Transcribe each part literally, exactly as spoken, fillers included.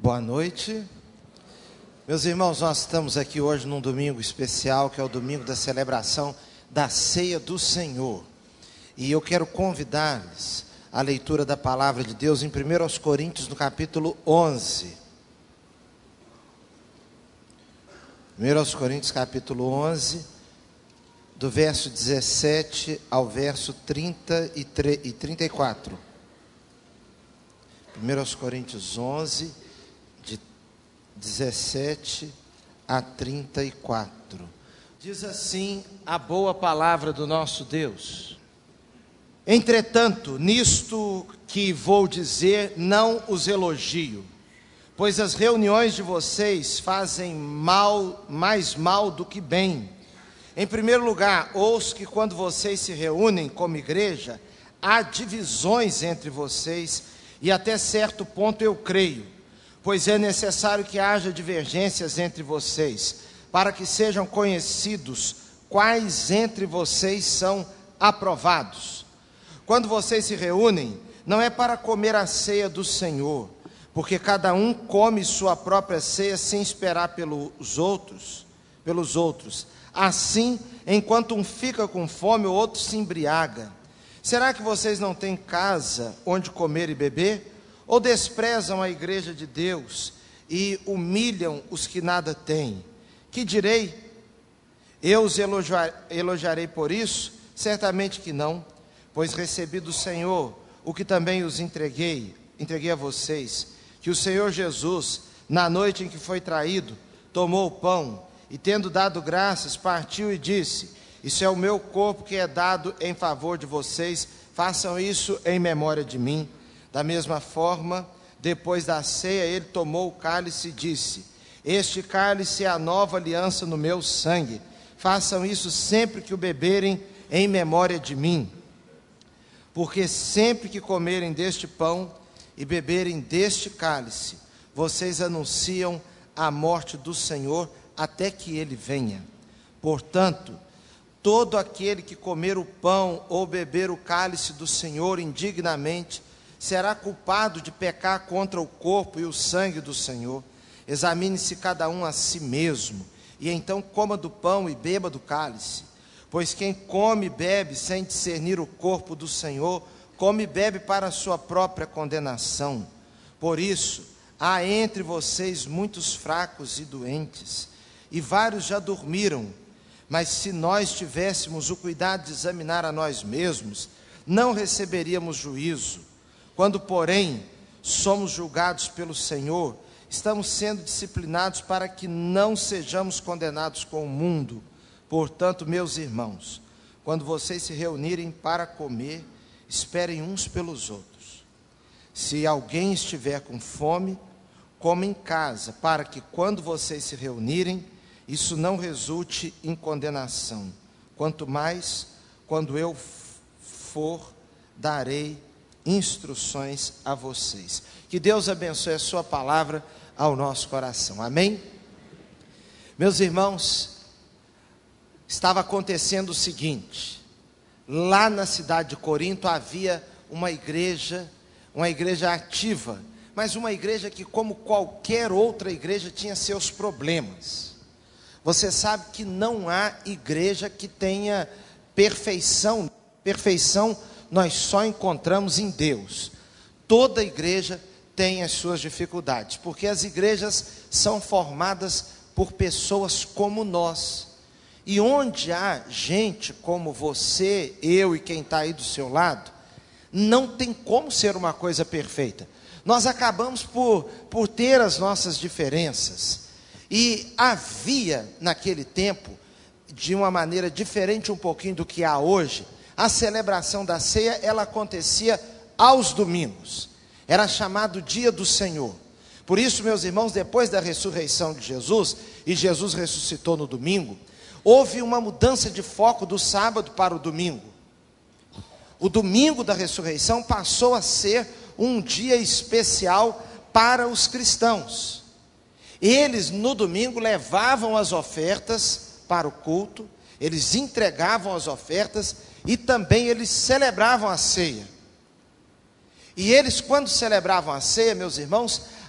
Boa noite. Meus irmãos, nós estamos aqui hoje num domingo especial, que é o domingo da celebração da Ceia do Senhor. E eu quero convidar-lhes à leitura da palavra de Deus em primeira Coríntios, no capítulo onze. primeira Coríntios, capítulo onze, do verso dezessete ao verso trinta e trinta e quatro. primeira Coríntios onze, de dezessete a trinta e quatro. Diz assim a boa palavra do nosso Deus: Entretanto, nisto que vou dizer, não os elogio, pois as reuniões de vocês fazem mal, mais mal do que bem. Em primeiro lugar, ouço que quando vocês se reúnem como igreja, há divisões entre vocês, e até certo ponto eu creio, pois é necessário que haja divergências entre vocês, para que sejam conhecidos quais entre vocês são aprovados. Quando vocês se reúnem, não é para comer a ceia do Senhor, porque cada um come sua própria ceia sem esperar pelos outros, pelos outros. Assim, enquanto um fica com fome, o outro se embriaga. Será que vocês não têm casa onde comer e beber? Ou desprezam a igreja de Deus e humilham os que nada têm? Que direi? Eu os elogiar, elogiarei por isso? Certamente que não, pois recebi do Senhor o que também os entreguei, entreguei a vocês, que o Senhor Jesus, na noite em que foi traído, tomou o pão e, tendo dado graças, partiu e disse: isso é o meu corpo que é dado em favor de vocês, façam isso em memória de mim. Da mesma forma, depois da ceia, ele tomou o cálice e disse: este cálice é a nova aliança no meu sangue, façam isso sempre que o beberem em memória de mim. Porque sempre que comerem deste pão e beberem deste cálice, vocês anunciam a morte do Senhor até que ele venha. Portanto, todo aquele que comer o pão ou beber o cálice do Senhor indignamente, será culpado de pecar contra o corpo e o sangue do Senhor. Examine-se cada um a si mesmo, e então coma do pão e beba do cálice. Pois quem come e bebe sem discernir o corpo do Senhor, come e bebe para a sua própria condenação. Por isso, há entre vocês muitos fracos e doentes, e vários já dormiram. Mas se nós tivéssemos o cuidado de examinar a nós mesmos, não receberíamos juízo. Quando, porém, somos julgados pelo Senhor, estamos sendo disciplinados para que não sejamos condenados com o mundo. Portanto, meus irmãos, quando vocês se reunirem para comer, esperem uns pelos outros. Se alguém estiver com fome, coma em casa, para que quando vocês se reunirem, isso não resulte em condenação. Quanto mais, quando eu for, darei instruções a vocês. Que Deus abençoe a sua palavra ao nosso coração. Amém? Meus irmãos, estava acontecendo o seguinte: lá na cidade de Corinto havia uma igreja, uma igreja ativa, mas uma igreja que, como qualquer outra igreja, tinha seus problemas. Você sabe que não há igreja que tenha perfeição. Perfeição nós só encontramos em Deus. Toda igreja tem as suas dificuldades, porque as igrejas são formadas por pessoas como nós. E onde há gente como você, eu e quem está aí do seu lado, não tem como ser uma coisa perfeita. Nós acabamos por, por ter as nossas diferenças. E havia naquele tempo, de uma maneira diferente um pouquinho do que há hoje, a celebração da ceia, ela acontecia aos domingos. Era chamado Dia do Senhor. Por isso, meus irmãos, depois da ressurreição de Jesus, e Jesus ressuscitou no domingo, houve uma mudança de foco do sábado para o domingo. O domingo da ressurreição passou a ser um dia especial para os cristãos. Eles, no domingo, levavam as ofertas para o culto, eles entregavam as ofertas e também eles celebravam a ceia. E eles, quando celebravam a ceia, meus irmãos,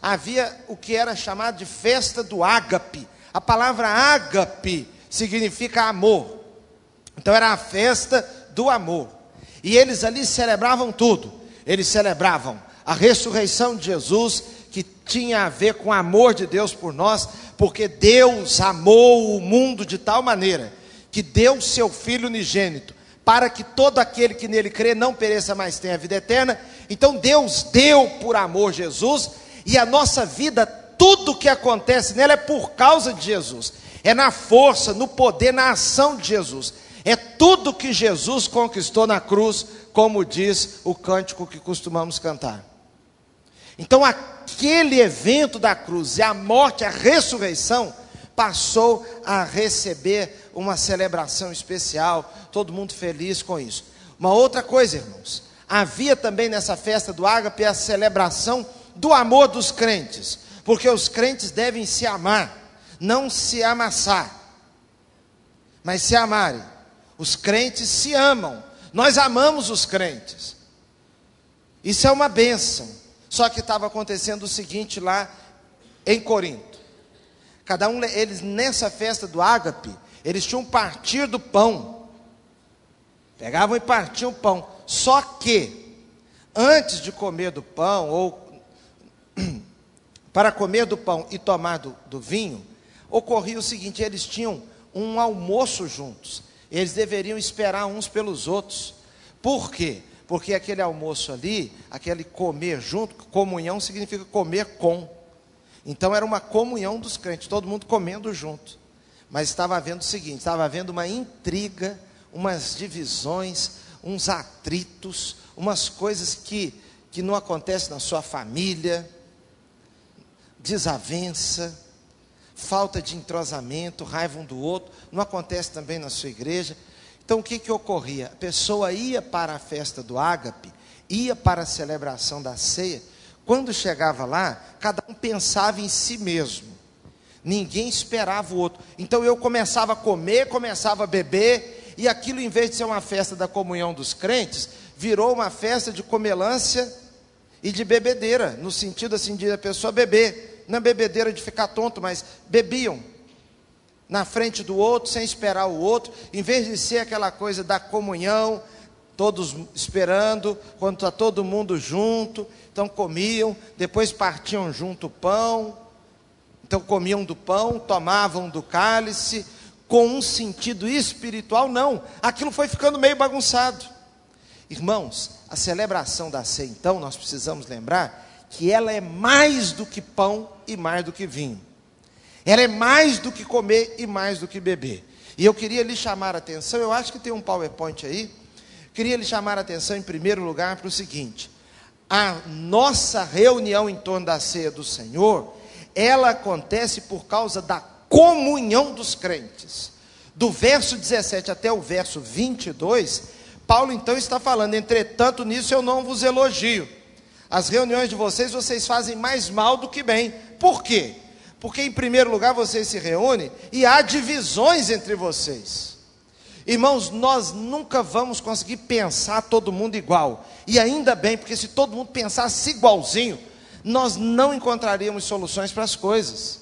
havia o que era chamado de festa do ágape. A palavra ágape significa amor. Então era a festa do amor. E eles ali celebravam tudo. Eles celebravam a ressurreição de Jesus, que tinha a ver com o amor de Deus por nós, porque Deus amou o mundo de tal maneira que deu seu Filho unigênito, para que todo aquele que nele crê não pereça, mas tenha a vida eterna. Então Deus deu por amor Jesus, e a nossa vida, tudo que acontece nela é por causa de Jesus, é na força, no poder, na ação de Jesus, é tudo que Jesus conquistou na cruz, como diz o cântico que costumamos cantar. Então aquele evento da cruz, e a morte, a ressurreição, passou a receber uma celebração especial, todo mundo feliz com isso. Uma outra coisa, irmãos, havia também nessa festa do ágape a celebração do amor dos crentes, porque os crentes devem se amar, não se amassar, mas se amarem. Os crentes se amam, nós amamos os crentes, isso é uma bênção. Só que estava acontecendo o seguinte lá em Corinto, cada um, eles nessa festa do ágape, eles tinham um partir do pão, pegavam e partiam o pão, só que, antes de comer do pão, ou para comer do pão e tomar do, do vinho, ocorria o seguinte: eles tinham um almoço juntos, eles deveriam esperar uns pelos outros. Por quê? Porque aquele almoço ali, aquele comer junto, comunhão significa comer com. Então era uma comunhão dos crentes, todo mundo comendo junto. Mas estava havendo o seguinte, estava havendo uma intriga, umas divisões, uns atritos, umas coisas que, que não acontecem na sua família, desavença, falta de entrosamento, raiva um do outro, não acontece também na sua igreja. Então o que que ocorria? A pessoa ia para a festa do ágape, ia para a celebração da ceia, quando chegava lá, cada um pensava em si mesmo, ninguém esperava o outro. Então eu começava a comer, começava a beber, e aquilo, em vez de ser uma festa da comunhão dos crentes, virou uma festa de comelância e de bebedeira, no sentido assim de a pessoa beber, não é bebedeira de ficar tonto, mas bebiam na frente do outro, sem esperar o outro, em vez de ser aquela coisa da comunhão, todos esperando, quando está todo mundo junto, então comiam, depois partiam junto o pão, então comiam do pão, tomavam do cálice, com um sentido espiritual. Não, aquilo foi ficando meio bagunçado. Irmãos, a celebração da ceia, então, nós precisamos lembrar que ela é mais do que pão e mais do que vinho. Ela é mais do que comer e mais do que beber. E eu queria lhe chamar a atenção, eu acho que tem um PowerPoint aí, queria lhe chamar a atenção em primeiro lugar para o seguinte: a nossa reunião em torno da ceia do Senhor, ela acontece por causa da comunhão dos crentes. Do verso dezessete até o verso vinte e dois, Paulo então está falando: entretanto nisso eu não vos elogio. As reuniões de vocês, vocês fazem mais mal do que bem. Por quê? Porque em primeiro lugar vocês se reúnem e há divisões entre vocês. Irmãos, nós nunca vamos conseguir pensar todo mundo igual. E ainda bem, porque se todo mundo pensasse igualzinho, nós não encontraríamos soluções para as coisas.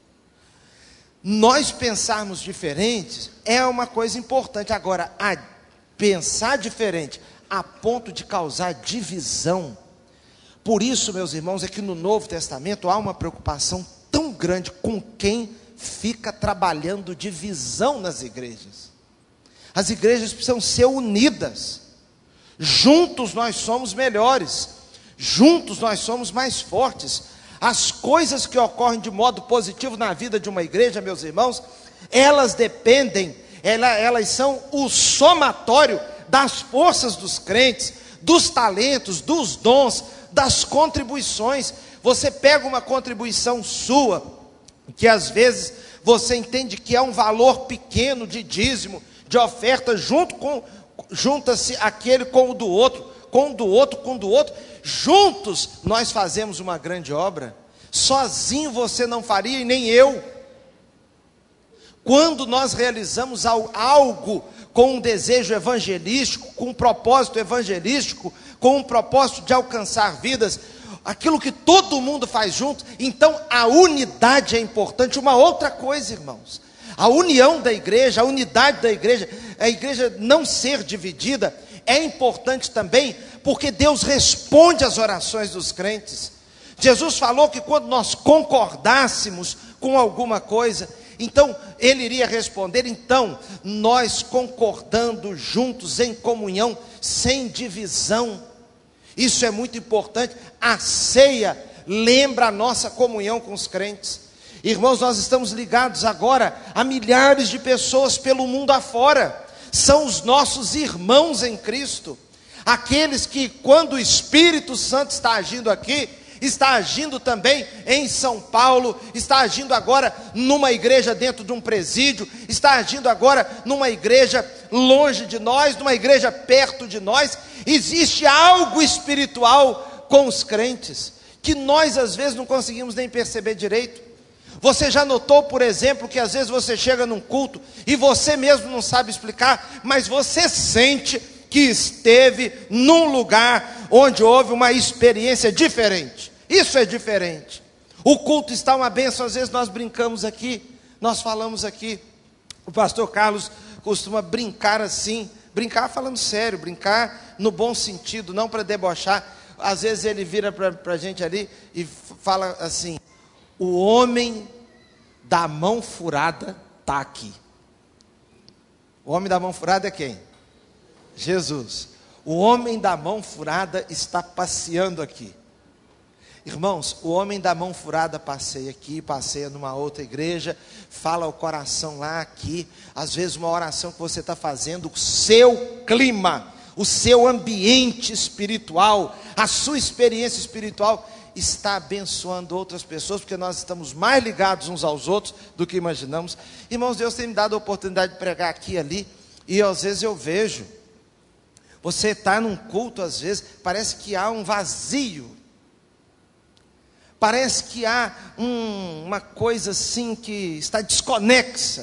Nós pensarmos diferentes é uma coisa importante. Agora, a pensar diferente a ponto de causar divisão. Por isso, meus irmãos, é que no Novo Testamento há uma preocupação tão grande com quem fica trabalhando divisão nas igrejas. As igrejas precisam ser unidas. Juntos nós somos melhores. Juntos nós somos mais fortes. As coisas que ocorrem de modo positivo na vida de uma igreja, meus irmãos, elas dependem, elas, elas são o somatório das forças dos crentes, dos talentos, dos dons, das contribuições. Você pega uma contribuição sua, que às vezes você entende que é um valor pequeno de dízimo, de oferta, junto com, junta-se aquele com o do outro, com o do outro, com o do outro, juntos nós fazemos uma grande obra. Sozinho você não faria, e nem eu. Quando nós realizamos algo com um desejo evangelístico, com um propósito evangelístico, com um propósito de alcançar vidas, aquilo que todo mundo faz junto. Então a unidade é importante. Uma outra coisa, irmãos, a união da igreja, a unidade da igreja, a igreja não ser dividida, é importante também, porque Deus responde às orações dos crentes. Jesus falou que quando nós concordássemos com alguma coisa, então Ele iria responder. Então, nós concordando juntos em comunhão, sem divisão, isso é muito importante. A ceia lembra a nossa comunhão com os crentes. Irmãos, nós estamos ligados agora a milhares de pessoas pelo mundo afora. São os nossos irmãos em Cristo, aqueles que, quando o Espírito Santo está agindo aqui, está agindo também em São Paulo, está agindo agora numa igreja dentro de um presídio, está agindo agora numa igreja longe de nós, numa igreja perto de nós. Existe algo espiritual com os crentes, que nós às vezes não conseguimos nem perceber direito. Você já notou, por exemplo, que às vezes você chega num culto e você mesmo não sabe explicar, mas você sente que esteve num lugar onde houve uma experiência diferente. Isso é diferente. O culto está uma bênção. Às vezes nós brincamos aqui, nós falamos aqui, o pastor Carlos costuma brincar assim, brincar falando sério, brincar no bom sentido, não para debochar. Às vezes ele vira para a gente ali e fala assim: o homem da mão furada está aqui. O homem da mão furada é quem? Jesus. O homem da mão furada está passeando aqui. Irmãos, o homem da mão furada passeia aqui, passeia numa outra igreja, fala o coração lá, aqui. Às vezes uma oração que você está fazendo, o seu clima, o seu ambiente espiritual, a sua experiência espiritual está abençoando outras pessoas, porque nós estamos mais ligados uns aos outros do que imaginamos. Irmãos, Deus tem me dado a oportunidade de pregar aqui e ali, e às vezes eu vejo, você está num culto, às vezes, parece que há um vazio, parece que há um, uma coisa assim que está desconexa,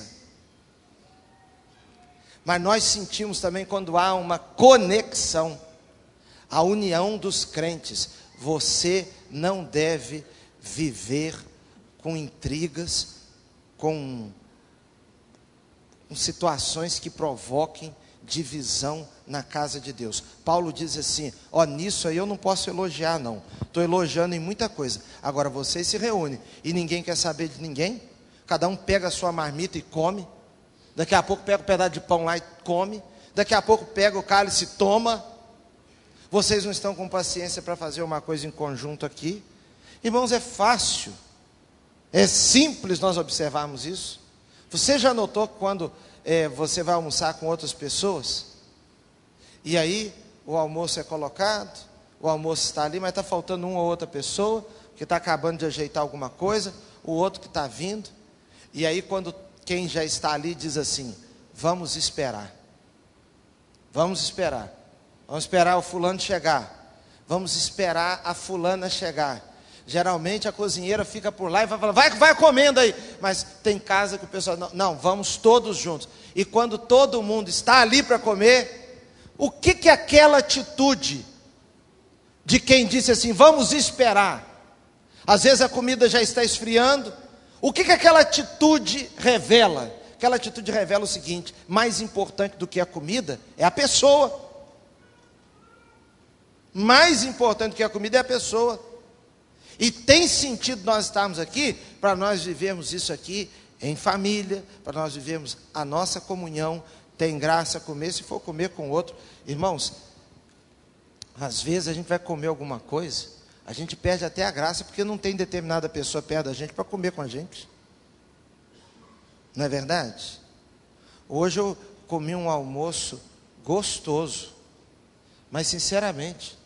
mas nós sentimos também quando há uma conexão, a união dos crentes. Você não deve viver com intrigas, com, com situações que provoquem divisão na casa de Deus. Paulo diz assim: ó, nisso aí eu não posso elogiar não, estou elogiando em muita coisa. Agora vocês se reúnem e ninguém quer saber de ninguém, cada um pega a sua marmita e come, daqui a pouco pega um pedaço de pão lá e come, daqui a pouco pega o cálice e toma. Vocês não estão com paciência para fazer uma coisa em conjunto aqui. Irmãos, é fácil, é simples nós observarmos isso. Você já notou que quando é, você vai almoçar com outras pessoas, e aí o almoço é colocado, o almoço está ali, mas está faltando uma ou outra pessoa, que está acabando de ajeitar alguma coisa, o outro que está vindo, e aí quando quem já está ali diz assim: vamos esperar, vamos esperar. Vamos esperar o fulano chegar. Vamos esperar a fulana chegar. Geralmente a cozinheira fica por lá e vai falar: vai, vai comendo aí. Mas tem casa que o pessoal, não, não, vamos todos juntos. E quando todo mundo está ali para comer, o que que aquela atitude de quem disse assim, vamos esperar? Às vezes a comida já está esfriando. O que que aquela atitude revela? Aquela atitude revela o seguinte: mais importante do que a comida é a pessoa. Mais importante que a comida é a pessoa. E tem sentido nós estarmos aqui, para nós vivermos isso aqui em família, para nós vivermos a nossa comunhão. Tem graça comer, se for comer com outro. Irmãos, às vezes a gente vai comer alguma coisa, a gente perde até a graça, porque não tem determinada pessoa perto da gente para comer com a gente. Não é verdade? Hoje eu comi um almoço gostoso, mas sinceramente,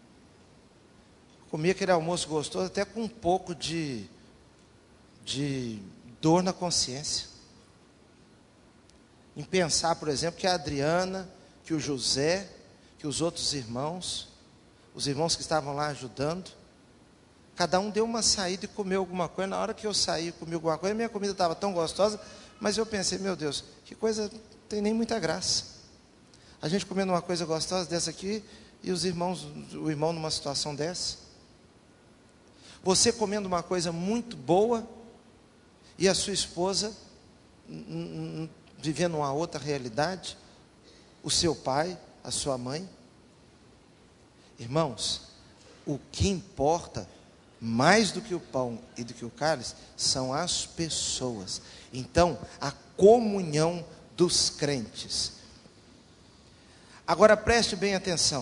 comi aquele almoço gostoso até com um pouco de, de dor na consciência. Em pensar, por exemplo, que a Adriana, que o José, que os outros irmãos, os irmãos que estavam lá ajudando, cada um deu uma saída e comeu alguma coisa. Na hora que eu saí e comi alguma coisa, minha comida estava tão gostosa, mas eu pensei: meu Deus, que coisa, não tem nem muita graça. A gente comendo uma coisa gostosa dessa aqui, e os irmãos, o irmão numa situação dessa. Você comendo uma coisa muito boa e a sua esposa vivendo uma outra realidade, o seu pai, a sua mãe. Irmãos, o que importa mais do que o pão e do que o cálice são as pessoas. Então, a comunhão dos crentes. Agora preste bem atenção.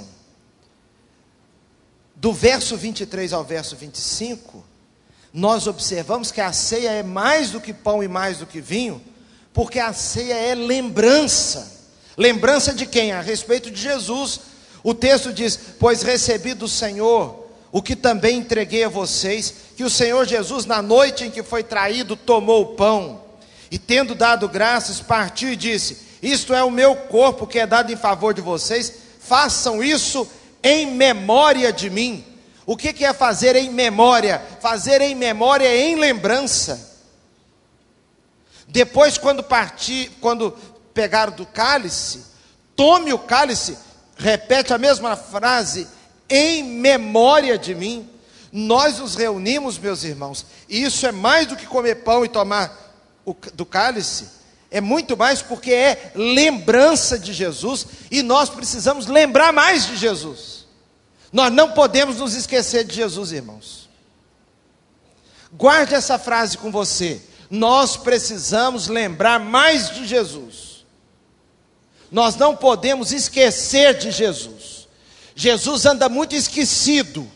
Do verso vinte e três ao verso vinte e cinco, nós observamos que a ceia é mais do que pão e mais do que vinho, porque a ceia é lembrança. Lembrança de quem? A respeito de Jesus. O texto diz: pois recebi do Senhor o que também entreguei a vocês, que o Senhor Jesus, na noite em que foi traído, tomou o pão, e tendo dado graças, partiu e disse: isto é o meu corpo que é dado em favor de vocês, façam isso em memória de mim. O que que é fazer em memória? Fazer em memória é em lembrança. Depois, quando partir, quando pegar do cálice, tome o cálice, repete a mesma frase, em memória de mim. Nós nos reunimos, meus irmãos, e isso é mais do que comer pão e tomar o, do cálice, é muito mais, porque é lembrança de Jesus, e nós precisamos lembrar mais de Jesus. Nós não podemos nos esquecer de Jesus, irmãos. Guarde essa frase com você: nós precisamos lembrar mais de Jesus. Nós não podemos esquecer de Jesus. Jesus anda muito esquecido.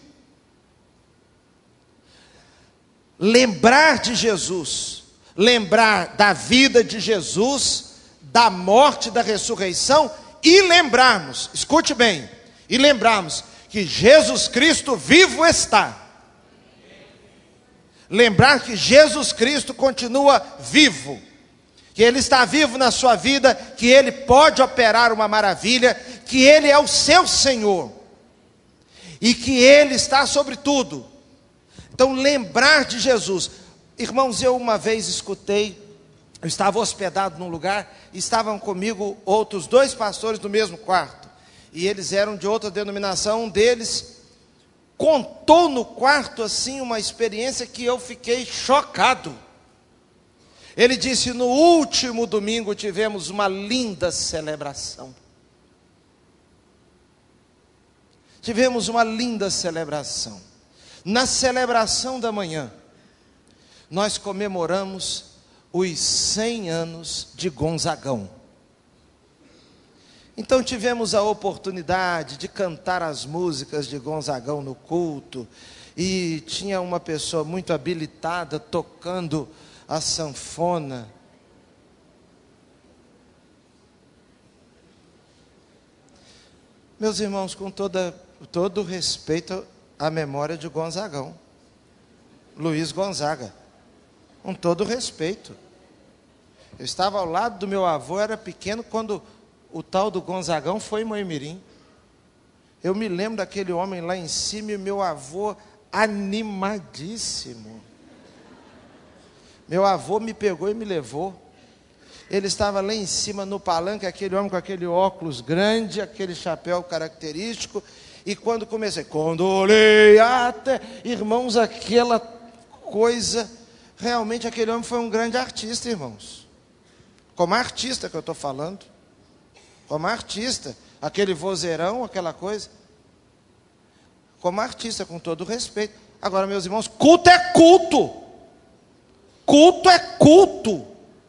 Lembrar de Jesus, lembrar da vida de Jesus, da morte, da ressurreição, e lembrarmos, escute bem, e lembrarmos que Jesus Cristo vivo está. Lembrar que Jesus Cristo continua vivo, que Ele está vivo na sua vida, que Ele pode operar uma maravilha, que Ele é o seu Senhor, e que Ele está sobre tudo. Então, lembrar de Jesus. Irmãos, eu uma vez escutei, eu estava hospedado num lugar, e estavam comigo outros dois pastores do mesmo quarto, e eles eram de outra denominação. Um deles contou no quarto assim uma experiência que eu fiquei chocado. Ele disse: no último domingo tivemos uma linda celebração. Tivemos uma linda celebração. Na celebração da manhã, nós comemoramos os cem anos de Gonzagão. Então tivemos a oportunidade de cantar as músicas de Gonzagão no culto, e tinha uma pessoa muito habilitada tocando a sanfona. Meus irmãos, com toda, todo respeito à memória de Gonzagão, Luiz Gonzaga, com todo respeito, eu estava ao lado do meu avô, era pequeno quando o tal do Gonzagão foi em Moimirim. Eu me lembro daquele homem lá em cima, e meu avô animadíssimo. Meu avô me pegou e me levou. Ele estava lá em cima no palanque, aquele homem com aquele óculos grande, aquele chapéu característico. E quando comecei, quando olhei até, irmãos, aquela coisa, realmente aquele homem foi um grande artista, irmãos. Como artista que eu estou falando. Como artista, aquele vozeirão, aquela coisa. Como artista, com todo respeito. Agora, meus irmãos, culto é culto. Culto é culto.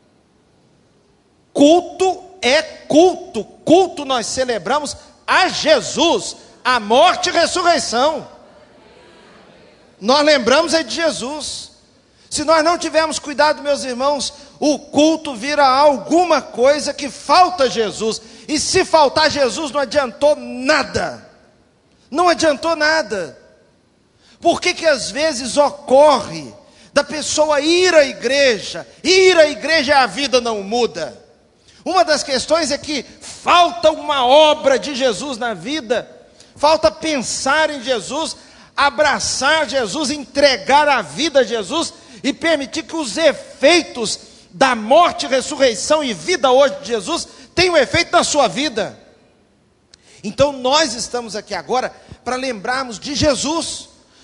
Culto é culto. Culto nós celebramos a Jesus, a morte e ressurreição. Nós lembramos é de Jesus. Se nós não tivermos cuidado, meus irmãos, o culto vira alguma coisa que falta Jesus. E se faltar Jesus, não adiantou nada. Não adiantou nada. Por que que às vezes ocorre da pessoa ir à igreja, ir à igreja e a vida não muda? Uma das questões é que falta uma obra de Jesus na vida, falta pensar em Jesus, abraçar Jesus, entregar a vida a Jesus e permitir que os efeitos da morte, ressurreição e vida hoje de Jesus tenham efeito na sua vida. Então nós estamos aqui agora para lembrarmos de Jesus.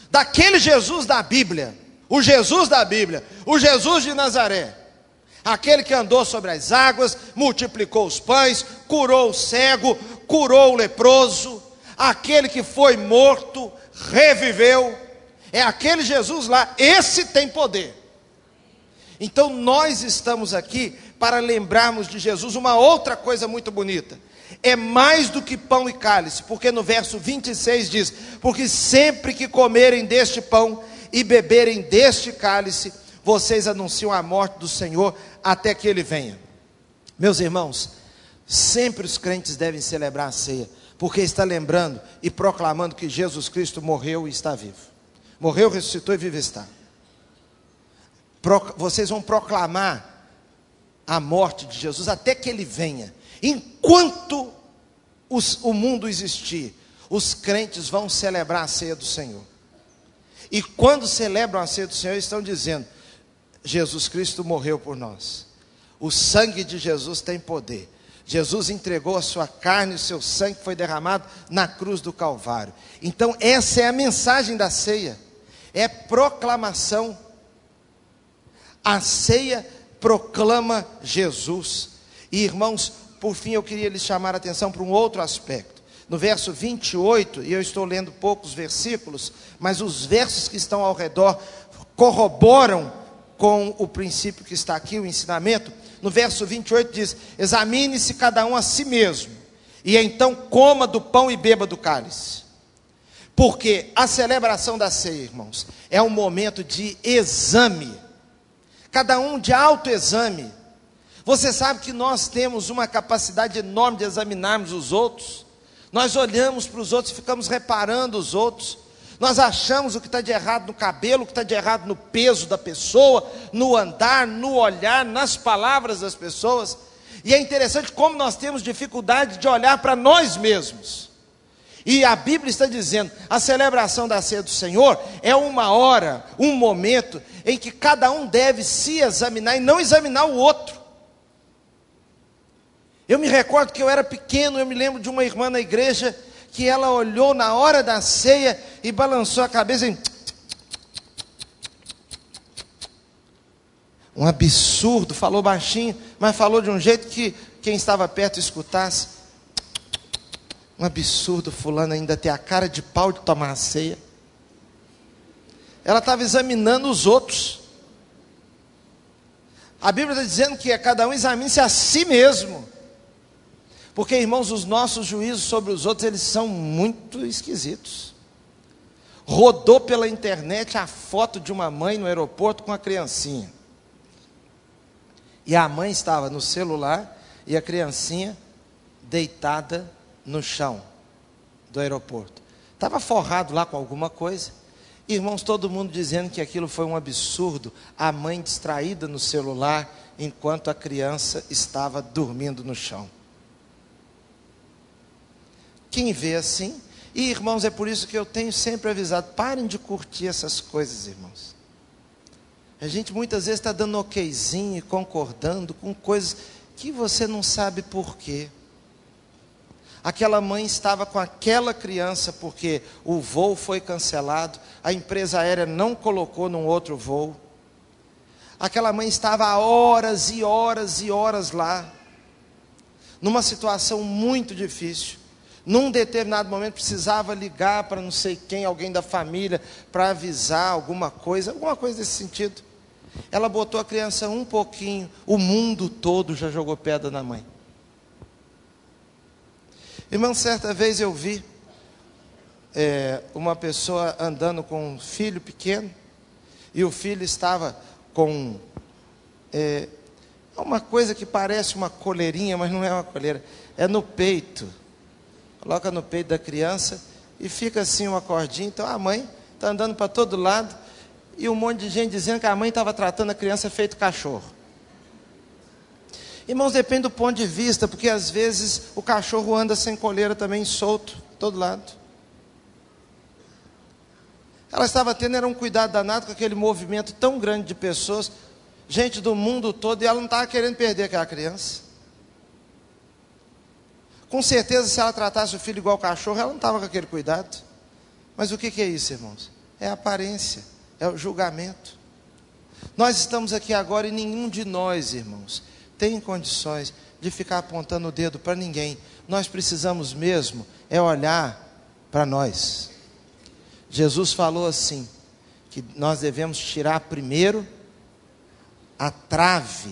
daquele Jesus da Bíblia, o Jesus da Bíblia, o Jesus de Nazaré, aquele que andou sobre as águas, multiplicou os pães, curou o cego, curou o leproso, aquele que foi morto, reviveu, é aquele Jesus lá, esse tem poder. Então nós estamos aqui para lembrarmos de Jesus. Uma outra coisa muito bonita, é mais do que pão e cálice, porque no verso vinte e seis diz: porque sempre que comerem deste pão e beberem deste cálice, vocês anunciam a morte do Senhor até que Ele venha. Meus irmãos, sempre os crentes devem celebrar a ceia, porque está lembrando e proclamando que Jesus Cristo morreu e está vivo. Morreu, ressuscitou e vive está. Pro, vocês vão proclamar a morte de Jesus até que Ele venha. Enquanto os, o mundo existir, os crentes vão celebrar a ceia do Senhor. E quando celebram a ceia do Senhor, estão dizendo: Jesus Cristo morreu por nós. O sangue de Jesus tem poder. Jesus entregou a sua carne, o seu sangue foi derramado na cruz do Calvário. Então essa é a mensagem da ceia, é proclamação. A ceia proclama Jesus. E irmãos, por fim eu queria lhes chamar a atenção para um outro aspecto. No verso vinte e oito, e eu estou lendo poucos versículos, mas os versos que estão ao redor corroboram com o princípio que está aqui, o ensinamento. No verso vinte e oito diz: examine-se cada um a si mesmo, e então coma do pão e beba do cálice. Porque a celebração da ceia, irmãos, é um momento de exame, cada um de autoexame. Você sabe que nós temos uma capacidade enorme de examinarmos os outros. Nós olhamos para os outros e ficamos reparando os outros. Nós achamos o que está de errado no cabelo, o que está de errado no peso da pessoa, no andar, no olhar, nas palavras das pessoas. E é interessante como nós temos dificuldade de olhar para nós mesmos. E a Bíblia está dizendo: a celebração da ceia do Senhor é uma hora, um momento em que cada um deve se examinar e não examinar o outro. Eu me recordo que eu era pequeno, eu me lembro de uma irmã na igreja que ela olhou na hora da ceia e balançou a cabeça em... um absurdo, falou baixinho, mas falou de um jeito que quem estava perto escutasse. Um absurdo, fulano ainda ter a cara de pau de tomar a ceia. Ela estava examinando os outros. A Bíblia está dizendo que cada um examine-se a si mesmo. Porque, irmãos, os nossos juízos sobre os outros, eles são muito esquisitos. Rodou pela internet a foto de uma mãe no aeroporto com a criancinha. E a mãe estava no celular e a criancinha deitada no chão do aeroporto. Estava forrado lá com alguma coisa. Irmãos, todo mundo dizendo que aquilo foi um absurdo. A mãe distraída no celular enquanto a criança estava dormindo no chão. Quem vê assim, e irmãos, é por isso que eu tenho sempre avisado: parem de curtir essas coisas, irmãos. A gente muitas vezes está dando okzinho e concordando com coisas que você não sabe por quê. Aquela mãe estava com aquela criança porque o voo foi cancelado, a empresa aérea não colocou num outro voo. Aquela mãe estava há horas e horas e horas lá, numa situação muito difícil. Num determinado momento precisava ligar para não sei quem, alguém da família, para avisar alguma coisa, alguma coisa desse sentido. Ela botou a criança um pouquinho, o mundo todo já jogou pedra na mãe. Irmão, certa vez eu vi é, uma pessoa andando com um filho pequeno, e o filho estava com é, uma coisa que parece uma coleirinha, mas não é uma coleira, é no peito. Coloca no peito da criança e fica assim uma cordinha. Então a mãe está andando para todo lado e um monte de gente dizendo que a mãe estava tratando a criança feito cachorro. Irmãos, depende do ponto de vista, porque às vezes o cachorro anda sem coleira também, solto, todo lado. Ela estava tendo era um cuidado danado com aquele movimento tão grande de pessoas, gente do mundo todo, e ela não estava querendo perder aquela criança. Com certeza, se ela tratasse o filho igual cachorro, ela não estava com aquele cuidado. Mas o que, que é isso, irmãos? é a aparência, é o julgamento. Nós estamos aqui agora e nenhum de nós, irmãos, tem condições de ficar apontando o dedo para ninguém. Nós precisamos mesmo é olhar para nós. Jesus falou assim, que nós devemos tirar primeiro a trave,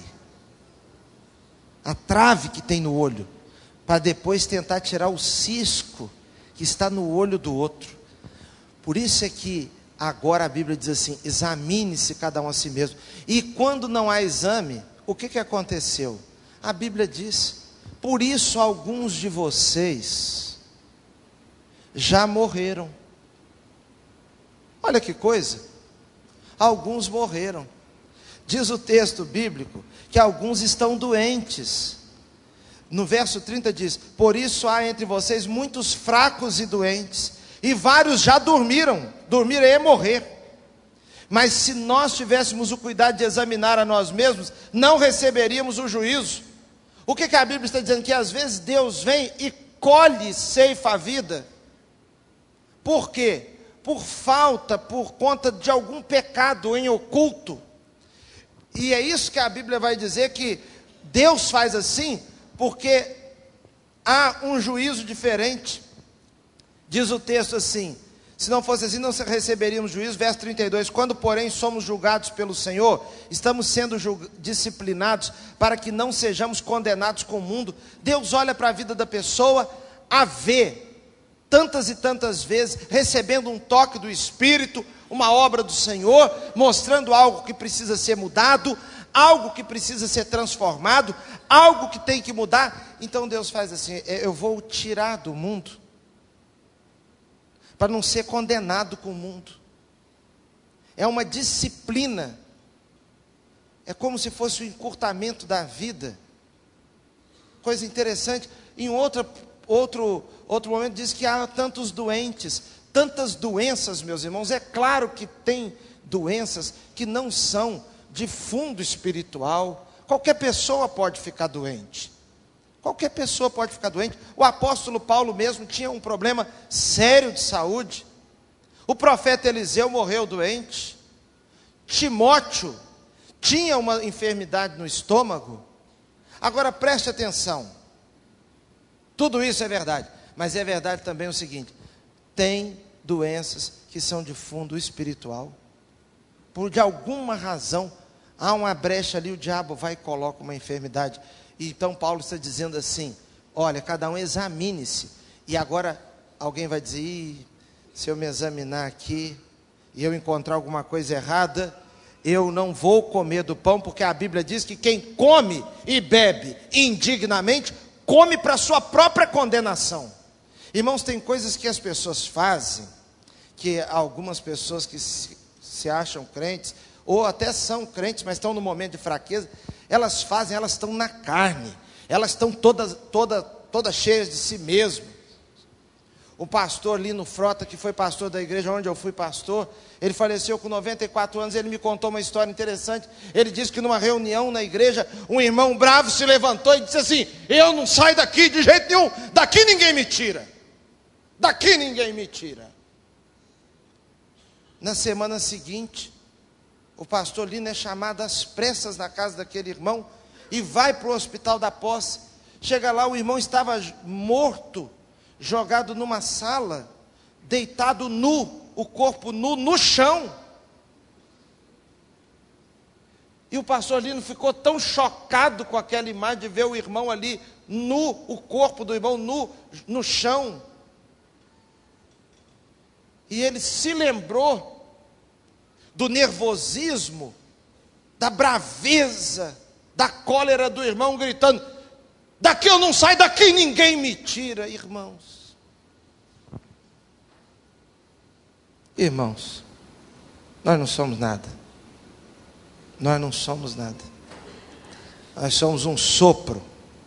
a trave que tem no olho, para depois tentar tirar o cisco que está no olho do outro. Por isso é que agora a Bíblia diz assim, examine-se cada um a si mesmo. E quando não há exame, o que que aconteceu? A Bíblia diz, por isso alguns de vocês já morreram. Olha que coisa, alguns morreram. Diz o texto bíblico que alguns estão doentes. No verso trinta diz, por isso há entre vocês muitos fracos e doentes, e vários já dormiram. Dormir é morrer. Mas se nós tivéssemos o cuidado de examinar a nós mesmos, não receberíamos o juízo. O que que a Bíblia está dizendo? Que às vezes Deus vem e colhe, ceifa a vida. Por quê? Por falta, por conta de algum pecado em oculto. E é isso que a Bíblia vai dizer, que Deus faz assim, porque há um juízo diferente. Diz o texto assim, se não fosse assim, não receberíamos juízo. Verso trinta e dois, quando porém somos julgados pelo Senhor, estamos sendo disciplinados para que não sejamos condenados com o mundo. Deus olha para a vida da pessoa, a vê, tantas e tantas vezes, recebendo um toque do Espírito, uma obra do Senhor, mostrando algo que precisa ser mudado, algo que precisa ser transformado, algo que tem que mudar. Então Deus faz assim, eu vou tirar do mundo, para não ser condenado com o mundo. É uma disciplina, é como se fosse o encurtamento da vida. Coisa interessante, em outra, outro, outro momento diz que há tantos doentes, tantas doenças, meus irmãos. É claro que tem doenças que não são de fundo espiritual. Qualquer pessoa pode ficar doente. Qualquer pessoa pode ficar doente. O apóstolo Paulo mesmo tinha um problema sério de saúde. O profeta Eliseu morreu doente. Timóteo tinha uma enfermidade no estômago. Agora preste atenção. Tudo isso é verdade. Mas é verdade também o seguinte: tem doenças que são de fundo espiritual. Por de alguma razão, há uma brecha ali, o diabo vai e coloca uma enfermidade. E então Paulo está dizendo assim, olha, cada um examine-se. E agora alguém vai dizer, Ih, se eu me examinar aqui, e eu encontrar alguma coisa errada, eu não vou comer do pão, porque a Bíblia diz que quem come e bebe indignamente, come para a sua própria condenação. Irmãos, tem coisas que as pessoas fazem, que algumas pessoas que se, se acham crentes, ou até são crentes, mas estão no momento de fraqueza, elas fazem, elas estão na carne, elas estão todas, toda, todas cheias de si mesmo. O pastor Lino Frota, que foi pastor da igreja onde eu fui pastor, ele faleceu com noventa e quatro anos, ele me contou uma história interessante. Ele disse que numa reunião na igreja, um irmão bravo se levantou e disse assim, eu não saio daqui de jeito nenhum, daqui ninguém me tira, daqui ninguém me tira. Na semana seguinte, o pastor Lino é chamado às pressas na casa daquele irmão e vai para o hospital da posse. Chega lá, o irmão estava morto, jogado numa sala, deitado nu, o corpo nu, no chão. E o pastor Lino ficou tão chocado com aquela imagem de ver o irmão ali nu, o corpo do irmão nu, no chão. E ele se lembrou do nervosismo, da braveza, da cólera do irmão gritando, daqui eu não saio, daqui ninguém me tira. Irmãos, irmãos, nós não somos nada, nós não somos nada, nós somos um sopro.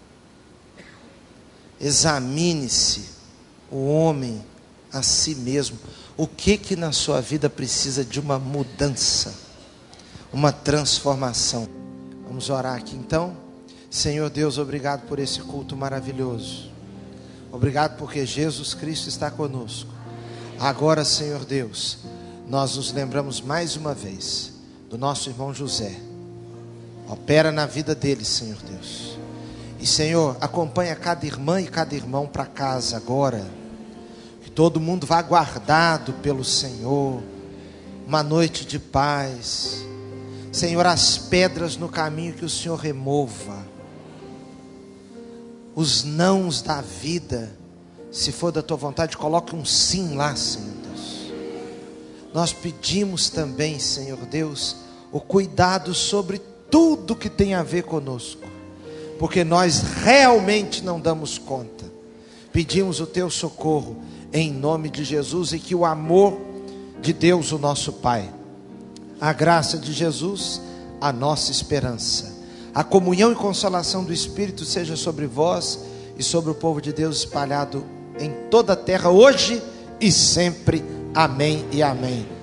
Examine-se o homem a si mesmo. O que que na sua vida precisa de uma mudança, uma transformação? Vamos orar aqui então. Senhor Deus, obrigado por esse culto maravilhoso. Obrigado porque Jesus Cristo está conosco. Agora, Senhor Deus, nós nos lembramos mais uma vez do nosso irmão José. Opera na vida dele, Senhor Deus. E, Senhor, acompanha cada irmã e cada irmão para casa agora. Que todo mundo vá guardado pelo Senhor. Uma noite de paz. Senhor, as pedras no caminho que o Senhor remova. Os nãos da vida, se for da tua vontade, coloque um sim lá, Senhor Deus. Nós pedimos também, Senhor Deus, o cuidado sobre tudo que tem a ver conosco, porque nós realmente não damos conta. Pedimos o teu socorro em nome de Jesus, e que o amor de Deus, o nosso Pai, a graça de Jesus, a nossa esperança, a comunhão e consolação do Espírito seja sobre vós e sobre o povo de Deus espalhado em toda a terra, hoje e sempre. Amém e amém.